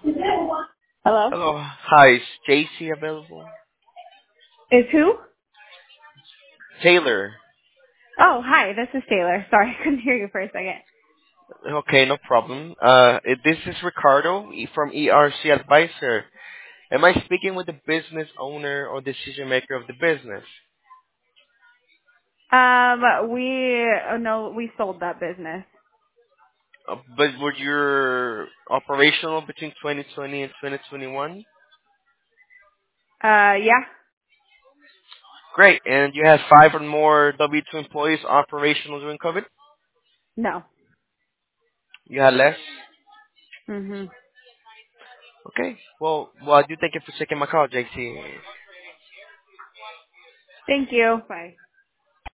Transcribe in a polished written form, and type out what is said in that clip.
Hello? Hello. Hi, is JC available? Is who? Taylor. Oh, hi, this is Taylor. Sorry, I couldn't hear you for a second. Okay, no problem. This is Ricardo from ERC Advisor. Am I speaking with the business owner or decision maker of the business? No, we sold that business. But were you operational between 2020 and 2021? Yeah? Great. And you had 5 or more W-2 employees operational during COVID? No. You had less? hmm Okay. Well, I do thank you for taking my call, JC. Thank you. Bye.